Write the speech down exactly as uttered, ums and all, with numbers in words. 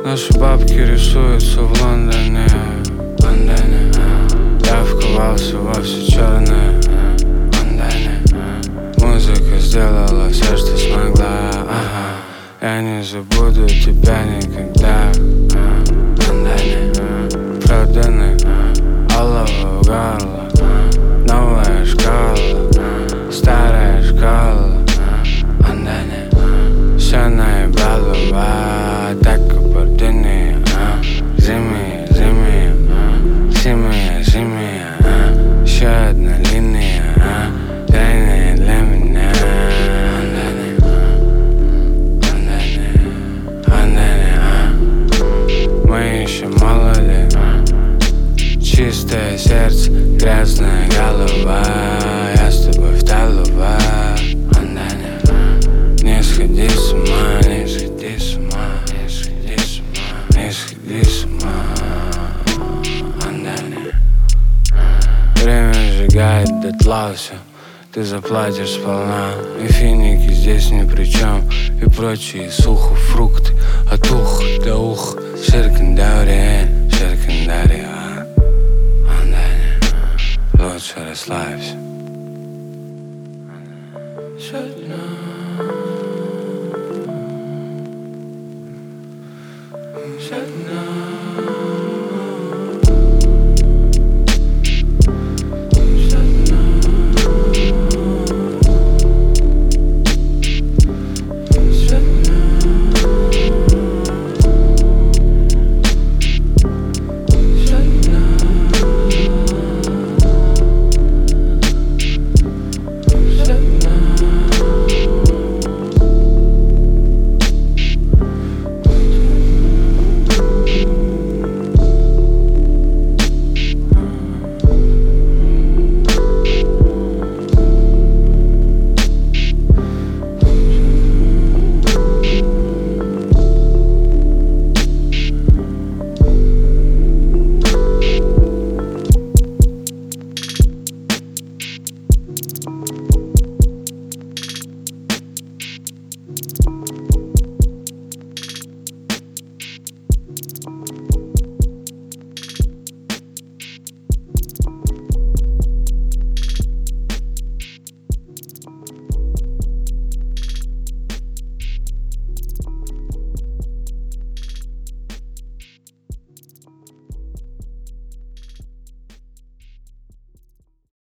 Наши бабки рисуются в Лондоне, Лондоне. Я вковался во все черное, Лондоне. Музыка сделала все, что смогла, ага. Я не забуду тебя никогда, Лондоне. Проданы олово в горло, новая шкала, старая шкала, Лондоне. Все наебалово, так кабардины, зимые, зимые, зимые, зимые. Еще одна линия, тройная для меня, Лондоне, Лондоне, Лондоне. Мы еще молоды, чистое сердце, грязная голова. Я с тобой в Талова, Лондоне. Не сходи с ума, не сходи с ума, не сходи с ума, не сходи с ума, Лондоне. Время сжигает дотла всё, ты заплатишь сполна. И финики здесь ни при чем, и прочие сухофрукты. От уха до уха, Ширкандари, Ширкандари, Лондоне. Лучше расслабься. Shut